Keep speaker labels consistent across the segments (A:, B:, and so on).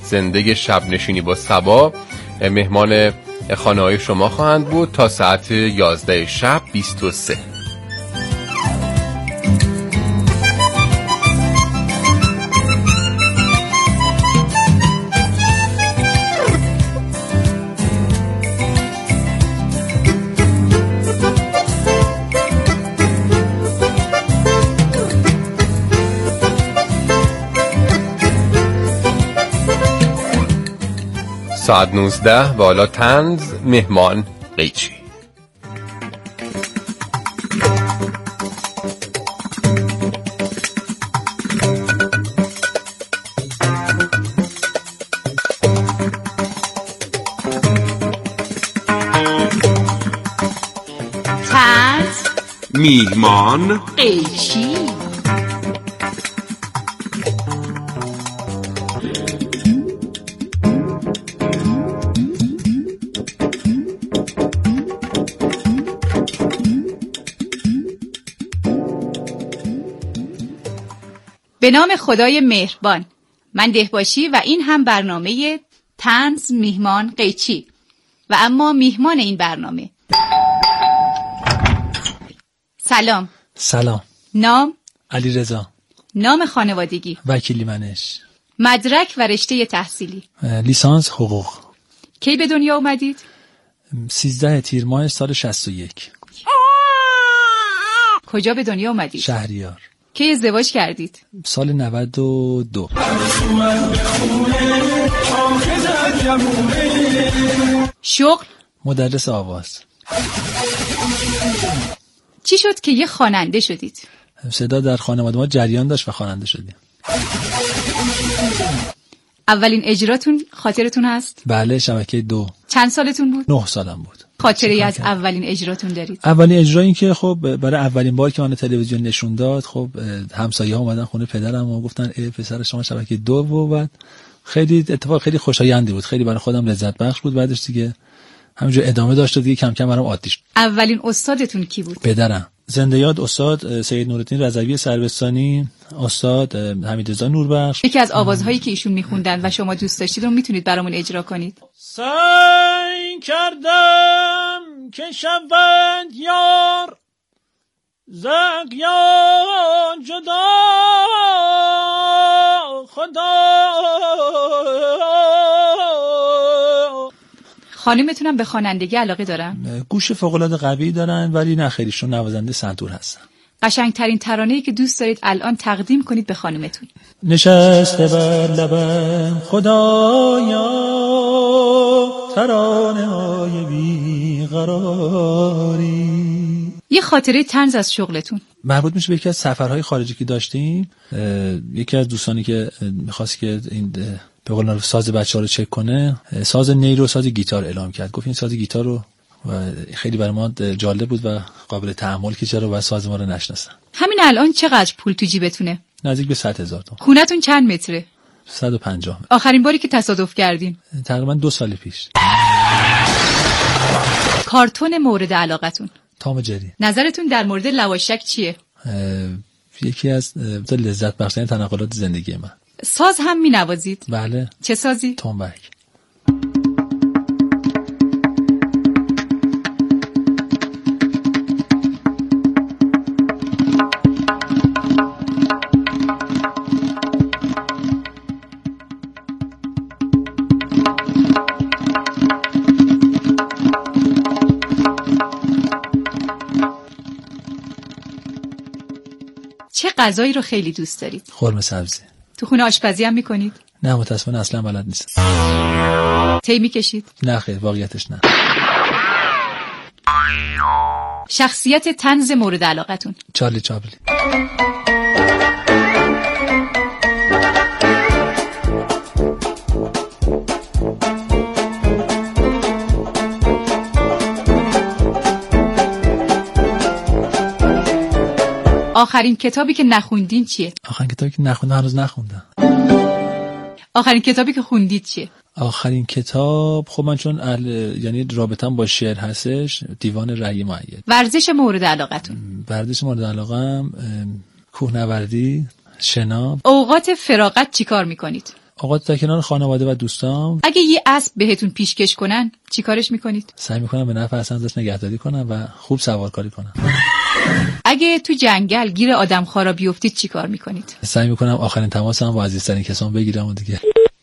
A: زنده شب نشینی با صبا مهمان خانه‌های شما خواهند بود تا ساعت 11 شب 23. ساعت 19 و حالا طنز مهمان قیچی.
B: طنز
C: میهمان
B: قیچی. به نام خدای مهربان. من دهباشی و این هم برنامه طنز میهمان قیچی و اما میهمان این برنامه. سلام.
D: سلام.
B: نام؟
D: علیرضا.
B: نام خانوادگی؟
D: وکیلی منش.
B: مدرک و رشته تحصیلی؟
D: لیسانس حقوق.
B: کی به دنیا اومدید؟
D: 13 تیر ماه سال 61.
B: کجا به دنیا اومدید؟
D: شهریار.
B: کی ازدواج کردید؟
D: سال 92.
B: شغل؟
D: مدرس آواز.
B: چی شد که یه خواننده شدید؟
D: صدا در خانواده ما جریان داشت و خواننده شدیم.
B: اولین اجراتون خاطرتون هست؟
D: بله، شبکه 2.
B: چند سالتون بود؟
D: 9 سالم بود.
B: خاطری از اولین اجراتون دارید؟
D: اولین اجرا این که خب برای اولین بار که من تلویزیون نشون داد، خب همسایه‌ها اومدن خونه پدرم و گفتن ای پسر شما شبکه 2 و بعد خیلی اتفاق خیلی خوشایندی بود، خیلی برای خودم لذت بخش بود. بعدش دیگه همینجور ادامه داشت و دیگه کم کم برام عادی شد.
B: اولین استادتون کی بود؟
D: پدرم. زنده یاد استاد سید نورالدین رضوی سربستانی، استاد حمیدرضا نوربخش.
B: یکی از آوازهایی که ایشون میخوندن و شما دوست داشتید رو میتونید برامون اجرا کنید؟
D: سعی کردم که شود یار ز اغیار جدا خدا.
B: خانمتونم به خوانندگی علاقه دارن؟
D: گوش فوق‌العاده قوی دارن ولی نه خیلیشون نوازنده سنتور هستن.
B: قشنگترین ترانه‌ای که دوست دارید الان تقدیم کنید به خانمتون؟
D: نشسته بر لبم خدایا ترانه‌های بیقراری.
B: یه خاطره طنز از شغلتون؟
D: مربوط میشه به یکی از سفرهای خارجی که داشتیم. یکی از دوستانی که می‌خواست که این به قول معروف ساز بچه‌ها رو چک کنه، ساز نی رو ساز گیتار اعلام کرد. گفت این ساز گیتار رو و خیلی برای ما جالب بود و قابل تحمل که چرا و ساز ما رو نشناسن.
B: همین الان چقدر پول تو جیبتونه؟
D: نزدیک به 100,000 تومان.
B: خونتون چند متره؟
D: 150 متر.
B: آخرین باری که تصادف کردین؟
D: تقریبا 2 سال پیش.
B: کارتون مورد علاقتون؟
D: تام جری.
B: نظرتون در مورد لواشک چیه؟
D: یکی از لذت بخش‌ترین تنقلات زندگی من.
B: ساز هم می‌نوازید؟
D: بله.
B: چه سازی؟
D: تنبک.
B: چه غذایی رو خیلی دوست دارید؟
D: قرمه سبزی.
B: تو خونه آشپزی هم میکنید؟
D: نه متاسفانه اصلا بلد نیستم.
B: تی میکشید؟
D: نه خیر، واقعیتش نه.
B: شخصیت طنز مورد علاقتون؟
D: چارلی چاپلین.
B: آخرین کتابی که نخوندین چیه؟
D: آخرین کتابی که نخوندم هنوز نخوندم.
B: آخرین کتابی که خوندید چیه؟
D: آخرین کتاب خب من چون یعنی رابطه‌ام با شعر هستش، دیوان رأی مؤید.
B: ورزش مورد علاقتون؟
D: ورزش مورد علاقم کوهنوردی، شنا.
B: اوقات فراغت چیکار میکنید؟
D: اوقات در کنار خانواده و دوستان.
B: اگه یه اسب بهتون پیشکش کنن چی کارش میکنید؟
D: سعی میکنم به نفع اصلا ازش نگهداری کنم و خوب سوارکاری کنم.
B: اگه تو جنگل گیر آدمخوارا بیفتید چی کار میکنید؟
D: سعی میکنم آخرین تماسم با عزیزترین کسان بگیرم و دیگه.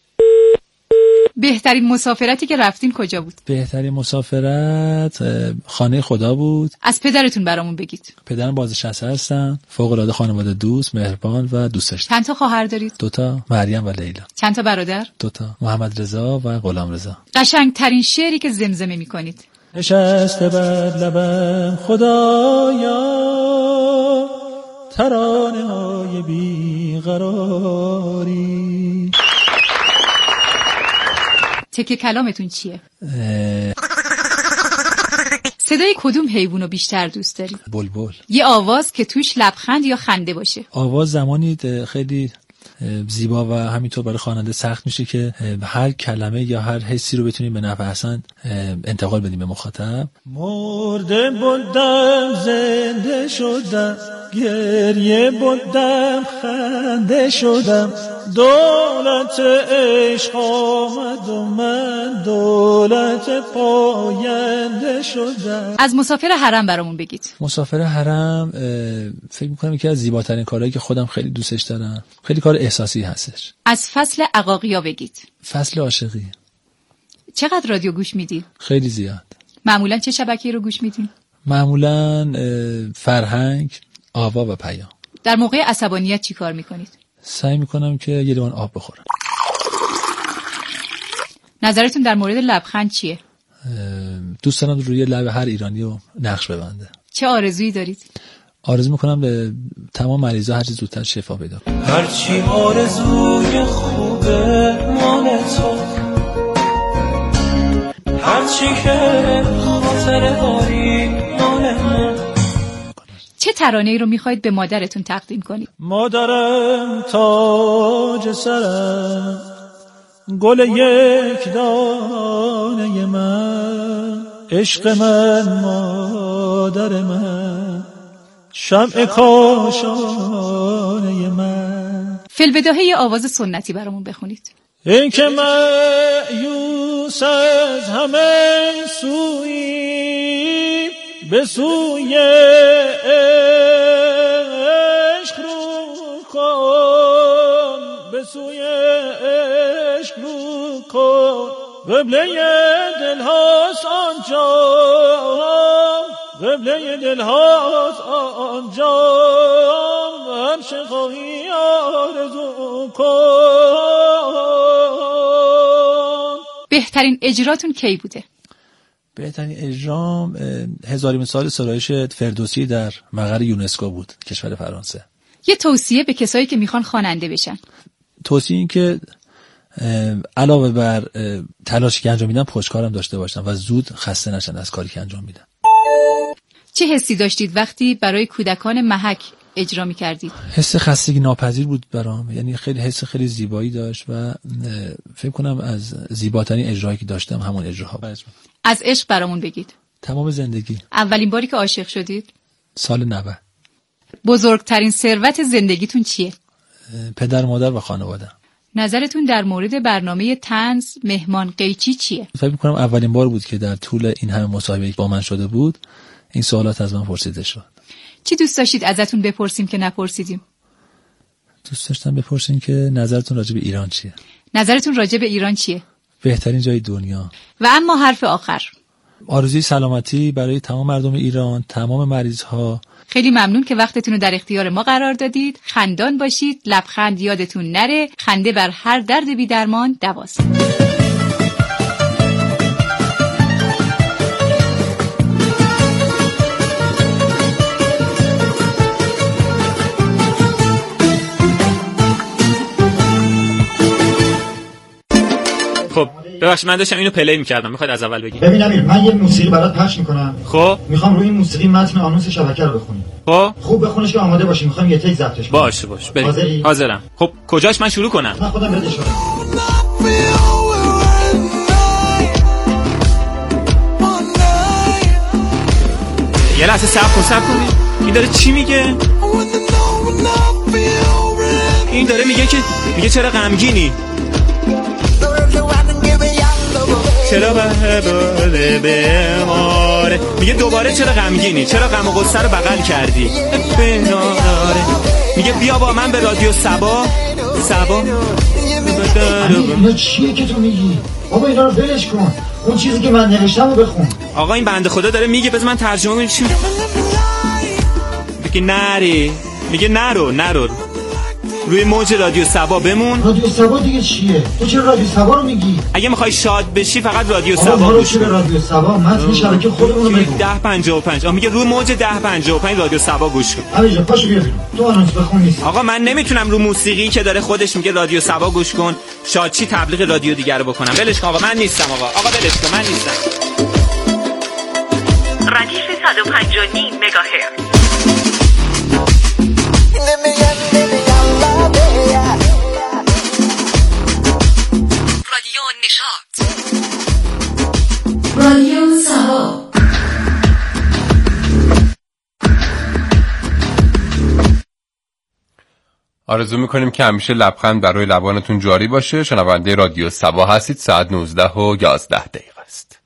B: بهترین مسافرتی که رفتین کجا بود؟
D: بهترین مسافرت خانه خدا بود.
B: از پدرتون برامون بگید.
D: پدرم بازنشسته هستن، فوق العاده خانواده دوست، مهربان و دوست داشتنی.
B: چند تا خواهر دارید؟
D: 2 تا، مریم و لیلا.
B: چند تا برادر؟
D: 2 تا، محمد رضا و غلام رضا.
B: قشنگترین شعری که زمزمه میکنید؟
D: نشسته بر لبم خدایا ترانه های بیقراری.
B: تکه کلامتون چیه؟ صدای کدوم حیوانو بیشتر دوست دارید؟
D: بلبل.
B: یه آواز که توش لبخند یا خنده باشه.
D: آواز زمانی خیلی زیبا و همینطور برای خواننده سخت میشه که هر کلمه یا هر حسی رو بتونیم به نحو احسن انتقال بدیم به مخاطب. مرده بودم زنده شدم، گریه بودم خنده شدم، دولت عشق آمد و من دولت پاینده شدم.
B: از مسافر حرم برامون بگید.
D: مسافر حرم فکر میکنم یکی از زیباترین کارهایی که خودم خیلی دوستش دارم. خیلی کار احساسی هستش.
B: از فصل عقاقیا بگید.
D: فصل عاشقی.
B: چقدر رادیو گوش میدی؟
D: خیلی زیاد.
B: معمولا چه شبکه‌ای رو گوش میدین؟
D: معمولا فرهنگ، آوا و پیام.
B: در موقع عصبانیت چی کار میکنید؟
D: سعی میکنم که یه لیوان آب بخورم.
B: نظرتون در مورد لبخند چیه؟
D: دوست دارم روی لب هر ایرانی رو نقش ببنده.
B: چه آرزویی دارید؟
D: آرزو میکنم به تمام مریضا هر چه زودتر شفا پیدا کنه.
E: هرچی آرزوی خوبه مال تو، هرچی که خاطره داری مال من.
B: چه ترانه‌ای رو میخواید به مادرتون تقدیم کنید؟
D: مادرم تاج سرم، گل یک دانه من، عشق من مادر من، شمع کاشانه من.
B: فی‌البداهه آواز سنتی برامون بخونید.
D: این که مایوس از همه سویی، به سوی عشق رو کن، به سوی عشق رو کن، قبله دل هاست آنجا، قبله دل هاست آنجا، هر چه خواهی آرزو کن.
B: بهترین اجراتون کی بوده؟
D: بهترین اجرام 1000 سال ستایش فردوسی در مقر یونسکو بود، کشور فرانسه.
B: یه توصیه به کسایی که میخوان خواننده بشن.
D: توصیه این که علاوه بر تلاشی که انجام میدن پشتکارم داشته باشن و زود خسته نشن از کاری که انجام میدن.
B: چه حسی داشتید وقتی برای کودکان محک اجرا میکردید؟
D: حس خستگی ناپذیر بود برام، یعنی خیلی حس خیلی زیبایی داشت و فکر کنم از زیباترین اجرایی که داشتم همون اجراها بود.
B: از عشق برامون بگید.
D: تمام زندگی.
B: اولین باری که عاشق شدید؟
D: سال 90.
B: بزرگترین ثروت زندگیتون چیه؟
D: پدر، مادر و خانواده.
B: نظرتون در مورد برنامه طنز مهمان قیچی چیه؟
D: فکر می‌کنم اولین بار بود که در طول این همه مصاحبه‌ای با من شده بود این سوالات از من پرسیده شد.
B: چی دوست داشتید ازتون بپرسیم که نپرسیدیم؟
D: دوست داشتم بپرسین که نظرتون راجع به ایران چیه؟
B: نظرتون راجع به ایران چیه؟
D: بهترین جای دنیا.
B: و اما حرف آخر.
D: آرزوی سلامتی برای تمام مردم ایران، تمام مریض‌ها.
B: خیلی ممنون که وقتتون رو در اختیار ما قرار دادید. خندان باشید، لبخند یادتون نره، خنده بر هر درد بی درمان دواست.
F: خب ببخشید من داشتم اینو پلی می‌کردم، میخواید از اول بگید؟
G: ببین امیر، من یه موسیقی برات پخش میکنم.
F: خب
G: میخوام روی این موسیقی متن آنونس شبکه رو بخونی.
F: خب
G: خوب بخونش که آماده باشی، میخوام یه تیک ضبطش کنم.
F: باشه بریم. حاضرم. خب کجاش من شروع کنم؟
G: من خودم بهت اشاره
F: یه لحظه صبر کنید. این داره چی میگه؟ این داره میگه چرا غمگینی؟ چرا بماره. میگه دوباره چرا غمگینی، چرا غم و غصه رو بغل کردی. میگه بیا با من به رادیو سبا.
G: اینا چیه که تو میگی؟ بابا اینا رو ولش کن، اون چیزی که من نوشتم رو بخون.
F: آقا این بنده خدا داره میگه بذار من ترجمه کنم. چی میگه؟ نری، میگه نرو روی موج رادیو سبا بمون.
G: رادیو سبا دیگه چیه؟ تو چرا رادیو سبا رو میگی؟
F: اگه میخوای شاد بشی فقط رادیو سبا گوش کن.
G: رادیو سبا متن شبکه خودمون رو بگو.
F: 1055 میگه روی موج 1055 رادیو سبا گوش کن.
G: همینجا پاشو بیا بیرون. تو آنونس بخون نیست.
F: آقا من نمیتونم رو موسیقی که داره خودش میگه رادیو سبا گوش کن شادچی تبلیغ رادیو دیگر رو بکنم. ولش کن آقا، من نیستم. آقا ولش کن، من نیستم.
H: ردیف 105.9 مگاهرتز. رادیو نشاط، رادیو سبا.
A: آرزو میکنیم که همیشه لبخند برای لبانتون جاری باشه. شنونده رادیو سبا هستید. ساعت 19:11 است.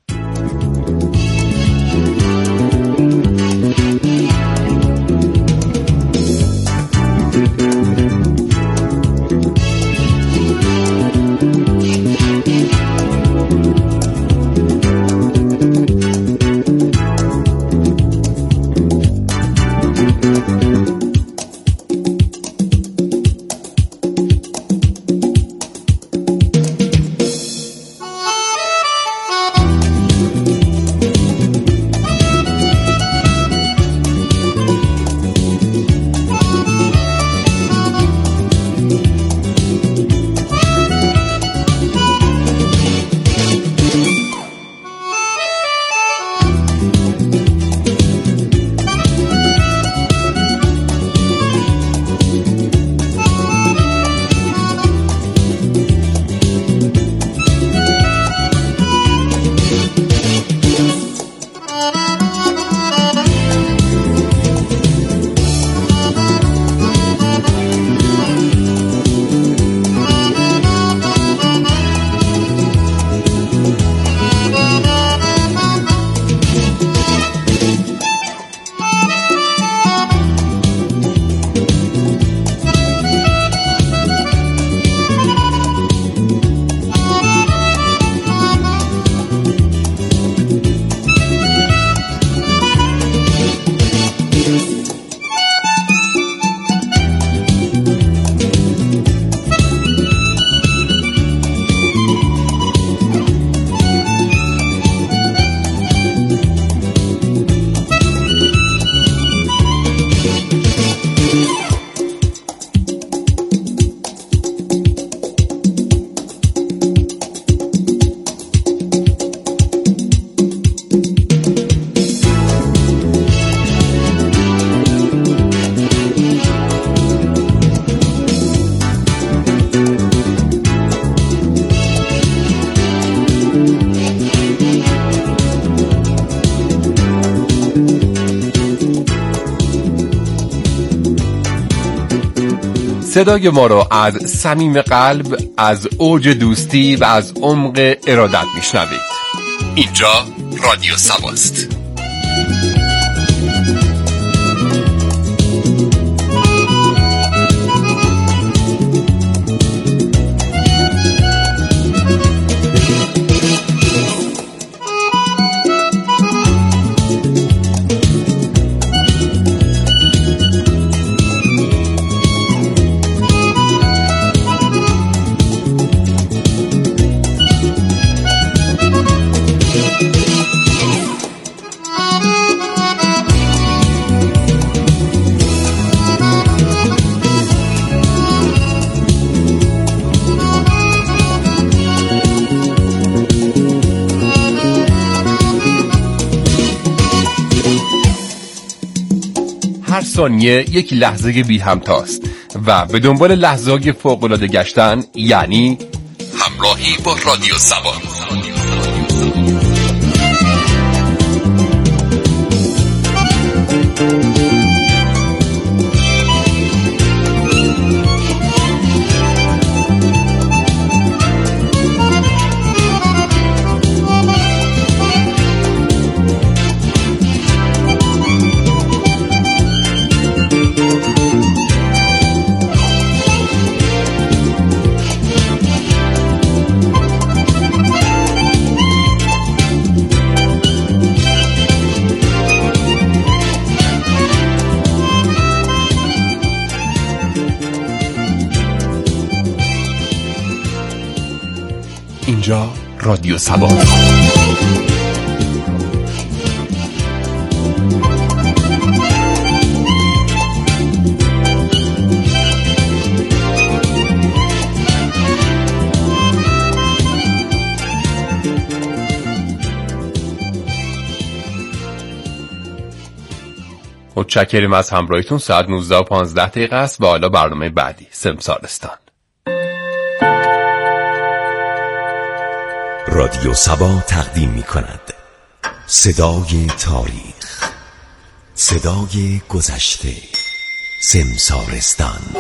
A: صدای ما را از صمیم قلب، از اوج دوستی و از عمق ارادت میشنوید. اینجا رادیو سباست. هر ثانیه یک لحظه بی همتاست و به دنبال لحظه‌های فوق‌العاده گشتن یعنی همراهی با رادیو سبا. اینجا رادیو سبا. متشکریم از همراهیتون. ساعت 19:15 است و حالا برنامه بعدی سمسارستان.
I: رادیو سبا تقدیم می کند صدای تاریخ، صدای گذشته، سمسارستان.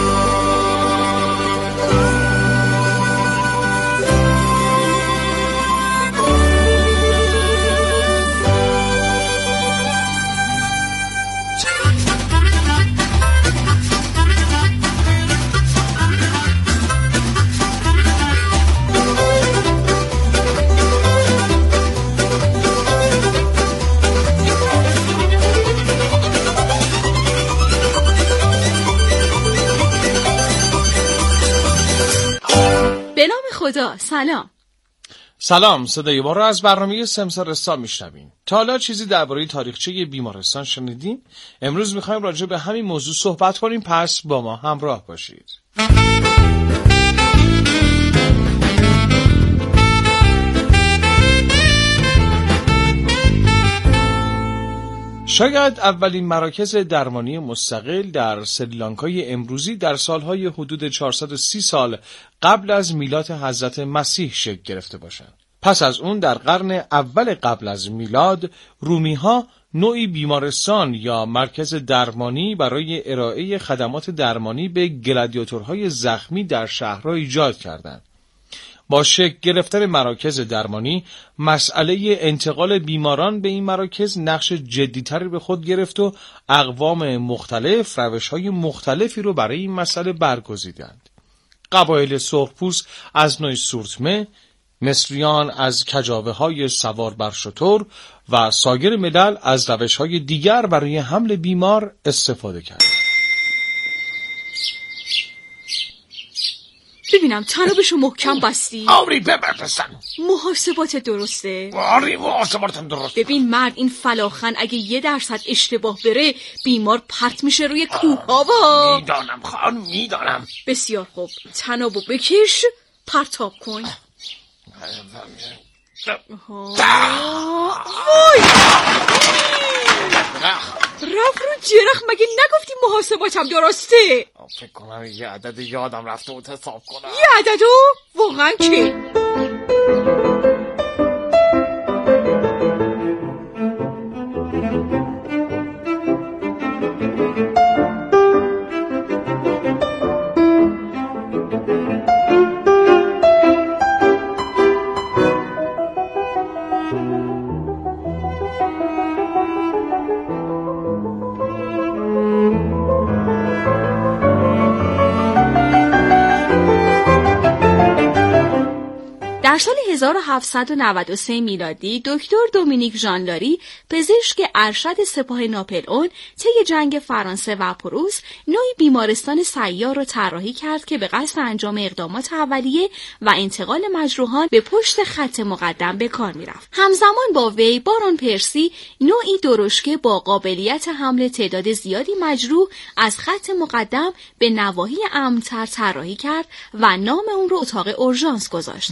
B: خدا.
J: سلام، صدای ما را از برنامه سمسارستان میشنوین. تا حالا چیزی درباره تاریخچه بیمارستان شنیدین؟ امروز میخوایم راجع به همین موضوع صحبت کنیم، پس با ما همراه باشید. شاید اولین مراکز درمانی مستقل در سریلانکای امروزی در سالهای حدود 430 سال قبل از میلاد حضرت مسیح شکل گرفته باشند. پس از اون در قرن اول قبل از میلاد رومی‌ها نوعی بیمارستان یا مرکز درمانی برای ارائه خدمات درمانی به گلادیاتورهای زخمی در شهرها ایجاد کردند. با شکل گرفتن مراکز درمانی، مسئله انتقال بیماران به این مراکز نقش جدی‌تری به خود گرفت و اقوام مختلف روش‌های مختلفی رو برای این مسئله برگزیدند. قبایل سرخپوست از نوع سورتمه، مصریان از کجاوه‌های سوار بر شتر و سایر ملل از روش‌های دیگر برای حمل بیمار استفاده کردند.
K: ببینم تنابشو محکم بستی؟
J: آری ببرپسن.
K: محاسبات درسته؟
J: آری محاسباتم درسته.
K: ببین مرد، این فلاخن اگه 1% اشتباه بره بیمار پرت میشه روی کوه ها.
J: میدانم خان، میدانم.
K: بسیار خوب، تنابو بکش، پرتاب کن. رفت رو جرخ، مگه نگفتی محاسباتم درسته؟
J: فکر کنم یه عدد یادم رفته و حساب کنم.
K: یه عددو؟ واقعا چه؟ در سال 1793 میلادی دکتر دومینیک ژان لاری، پزشک ارشد سپاه ناپلئون طی جنگ فرانسه و پروس، نوعی بیمارستان سیار را طراحی کرد که به قصد انجام اقدامات اولیه و انتقال مجروحان به پشت خط مقدم به کار می‌رفت. همزمان با وی بارون پرسی نوعی درشکه با قابلیت حمل تعداد زیادی مجروح از خط مقدم به نواحی امن‌تر طراحی کرد و نام اون رو اتاق اورژانس گذاشت.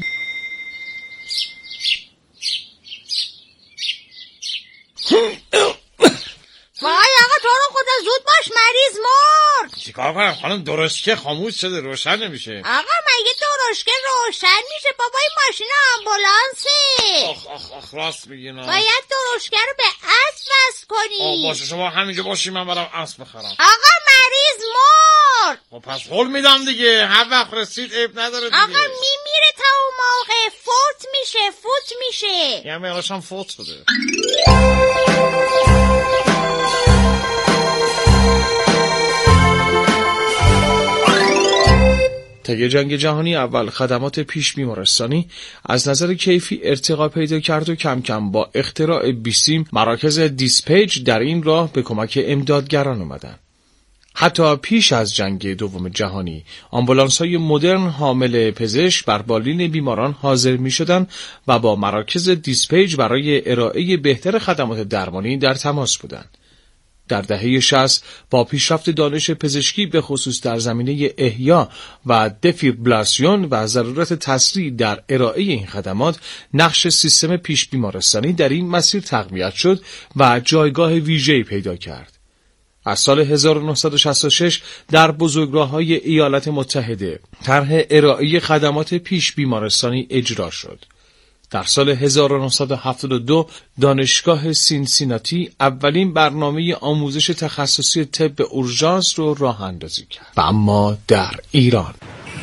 L: وای آقا تو رو خدا زود باش، مریض مرد.
J: چیکار کنم خانم؟ درشکه خاموش شده، روشن نمیشه.
L: آقا مگه درشکه روشن میشه؟ بابا این ماشین آمبولانسه.
J: آخ راست میگی نه.
L: باید درشکه رو به اسب وصل کنی.
J: باشه شما همینجا باشی، من برام اسب بخرم.
L: آقا مریض مرد.
J: خب پس قول میدم دیگه، هر وقت رسید عیب نداره دیگه.
L: آقا میمیره تا اون موقع، فوت میشه.
J: یعنی الاشم فوت شده. طی جنگ جهانی اول خدمات پیش بیمارستانی از نظر کیفی ارتقا پیدا کرد و کم کم با اختراع بیسیم مراکز دیسپیج در این راه به کمک امدادگران اومدن. حتی پیش از جنگ دوم جهانی آمبولانس‌های مدرن حامل پزشک بر بالین بیماران حاضر می‌شدند و با مراکز دیسپیج برای ارائه بهتر خدمات درمانی در تماس بودند. در دهه 60 با پیشرفت دانش پزشکی به خصوص در زمینه احیا و دفیبریلاسیون و ضرورت تسریع در ارائه این خدمات، نقش سیستم پیش بیمارستانی در این مسیر تقویت شد و جایگاه ویژه‌ای پیدا کرد. از سال 1966 در بزرگراه‌های ایالات متحده طرح ارائه خدمات پیش بیمارستانی اجرا شد. در سال 1972 دانشگاه سینسیناتی اولین برنامه آموزش تخصصی طب اورژانس رو راه اندازی کرد. و اما در ایران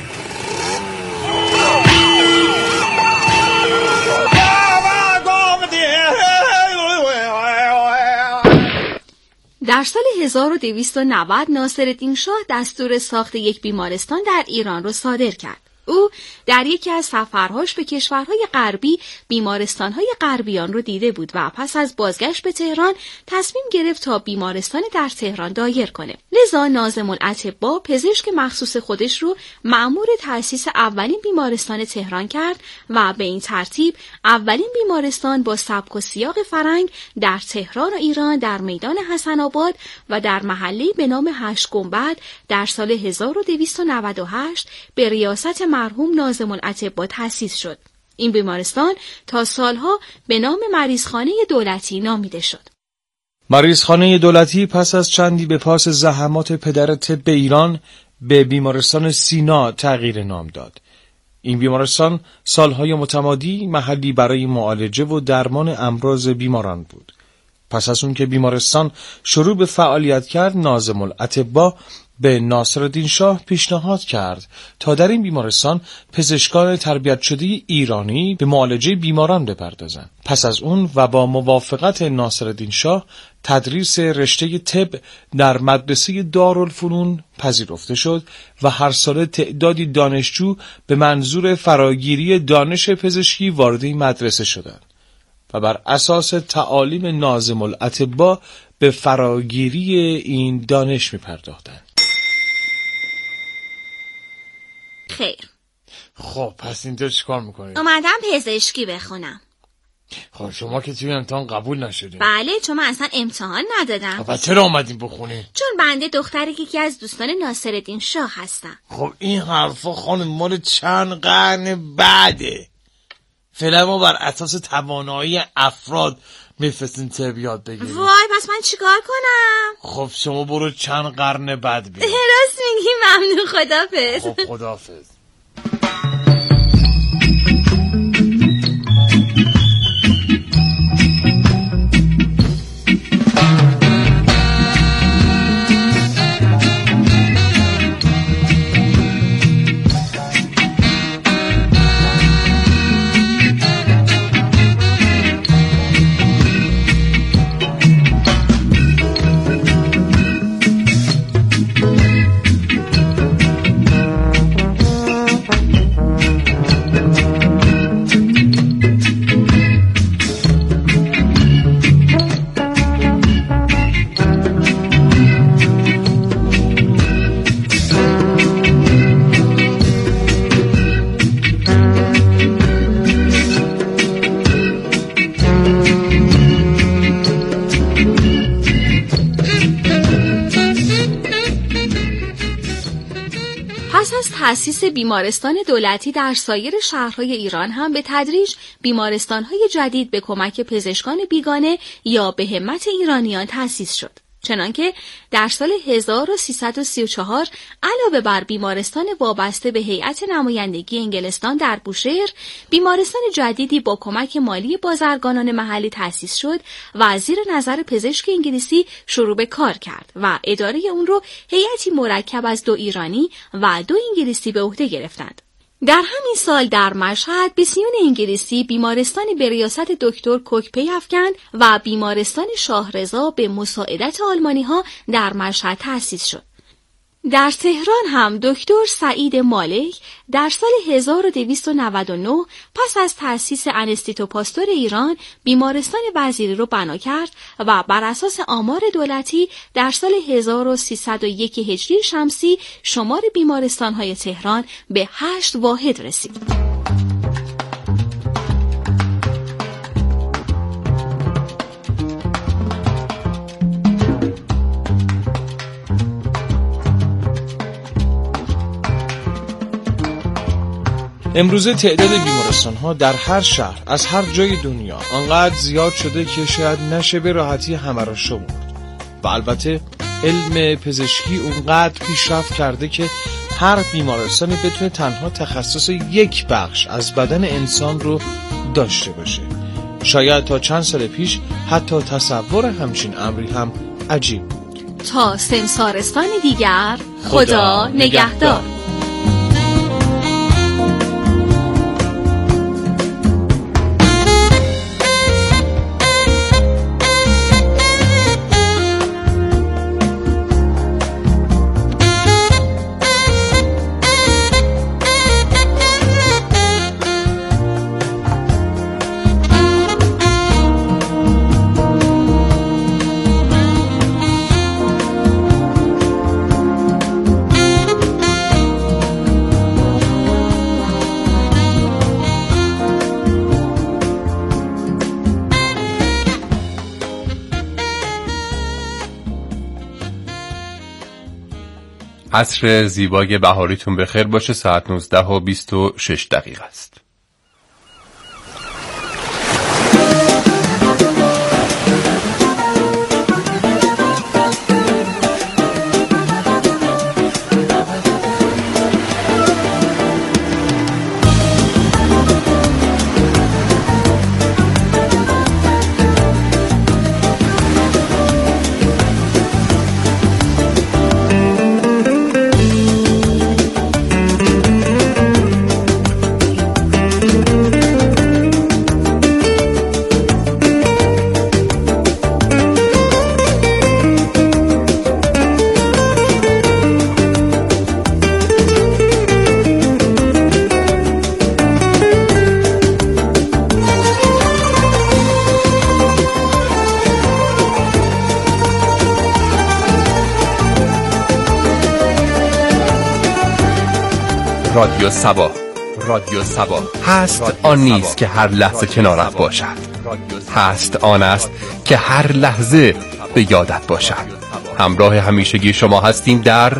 K: در سال 1290 ناصرالدین شاه دستور ساخت یک بیمارستان در ایران را صادر کرد. او در یکی از سفرهاش به کشورهای غربی بیمارستانهای غربیان رو دیده بود و پس از بازگشت به تهران تصمیم گرفت تا بیمارستان در تهران دایر کنه. لذا ناظم الاطباء پزشک مخصوص خودش رو مأمور تأسیس اولین بیمارستان تهران کرد و به این ترتیب اولین بیمارستان با سبک و سیاق فرنگ در تهران و ایران در میدان حسن آباد و در محله‌ای به نام 8 گنبد در سال 1298 به ریاست مرحوم ناظم الاطباء تأسیس شد. این بیمارستان تا سالها به نام مریضخانه دولتی نامیده شد.
J: مریضخانه دولتی پس از چندی به پاس زحمات پدر طب ایران به بیمارستان سینا تغییر نام داد. این بیمارستان سالهای متمادی محلی برای معالجه و درمان امراض بیماران بود. پس از اون که بیمارستان شروع به فعالیت کرد، ناظم الاطباء به ناصرالدین شاه پیشنهاد کرد تا در این بیمارستان پزشکان تربیت شده ایرانی به معالجه بیماران بپردازند. پس از اون و با موافقت ناصرالدین شاه تدریس رشته طب در مدرسه دارالفنون پذیرفته شد و هر ساله تعدادی دانشجو به منظور فراگیری دانش پزشکی وارد این مدرسه شدند و بر اساس تعالیم ناظم الاطباء به فراگیری این دانش می‌پرداختند.
K: خیر.
J: خب پس اینجا چیکار میکنید؟
K: اومدم پزشکی بخونم.
J: خب شما که توی امتحان قبول نشدین.
K: بله، چون من اصلا امتحان ندادم.
J: خب چرا اومدین بخونی؟
K: چون بنده دختر یکی از دوستان ناصرالدین شاه هستم.
J: خب این حرفا خانم مال چند قرن بعده. فعلا ما بر اساس توانایی افراد میفرستین طب یاد بگیریم.
K: وای پس من چیکار کنم؟
J: خب شما برو چند قرن بعد بیا.
K: راست میگی، ممنون، خداحافظ.
J: خب خداحافظ.
K: تأسیس بیمارستان دولتی در سایر شهرهای ایران هم به تدریج بیمارستان‌های جدید به کمک پزشکان بیگانه یا به همت ایرانیان تأسیس شد. چنانکه در سال 1334 علاوه بر بیمارستان وابسته به هیئت نمایندگی انگلستان در بوشهر، بیمارستان جدیدی با کمک مالی بازرگانان محلی تأسیس شد و زیر نظر پزشک انگلیسی شروع به کار کرد و اداره اون رو هیئتی مرکب از 2 ایرانی و 2 انگلیسی به عهده گرفتند. در همین سال در مشهد به سیون انگلیسی بیمارستانی به ریاست دکتر کوک پی افکند و بیمارستان شاه رضا به مساعدت آلمانی ها در مشهد تأسیس شد. در تهران هم دکتر سعید مالک در سال 1299 پس از تأسیس انستیتو پاستور ایران بیمارستان وزیری رو بنا کرد و بر اساس آمار دولتی در سال 1301 هجری شمسی شمار بیمارستان‌های تهران به 8 واحد رسید.
J: امروزه تعداد بیمارستان‌ها در هر شهر از هر جای دنیا آنقدر زیاد شده که شاید نشه به راحتی همه را شمرد. و البته علم پزشکی اونقدر پیشرفت کرده که هر بیمارستانی بتونه تنها تخصص یک بخش از بدن انسان رو داشته باشه. شاید تا چند سال پیش حتی تصور همچین امری هم عجیب بود.
K: تا سمسارستان دیگر، خدا نگهدار.
A: عصر زیبای بهاریتون بخیر باشه. ساعت 19:26 است. رادیو سبا هست آن نیست که هر لحظه کنارت باشد، هست آن است که هر لحظه به یادت باشد. همراه همیشگی شما هستیم در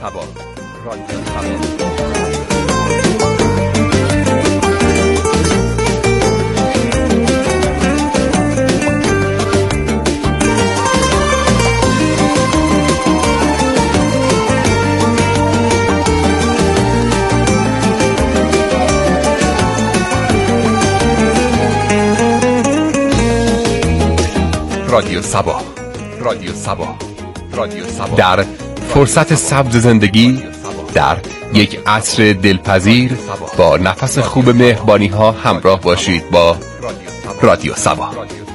A: رادیو سبا. در فرصت سبز زندگی، در یک عصر دلپذیر با نفس خوب مهربانی ها همراه باشید با رادیو سبا.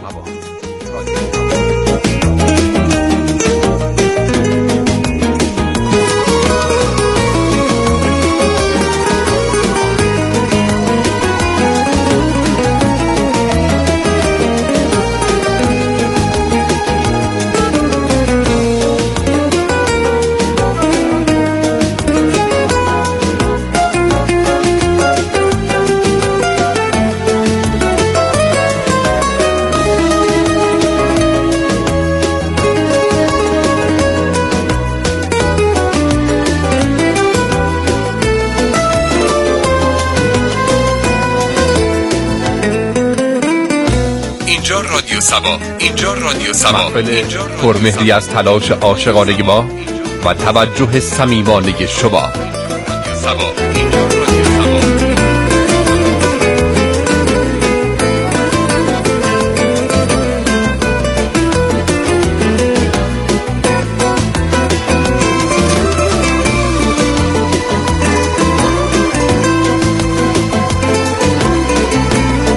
A: اینجا رادیو سبا محفل پرمهری از تلاش عاشقانه ما و توجه صمیمانه شما. رادیو سبا.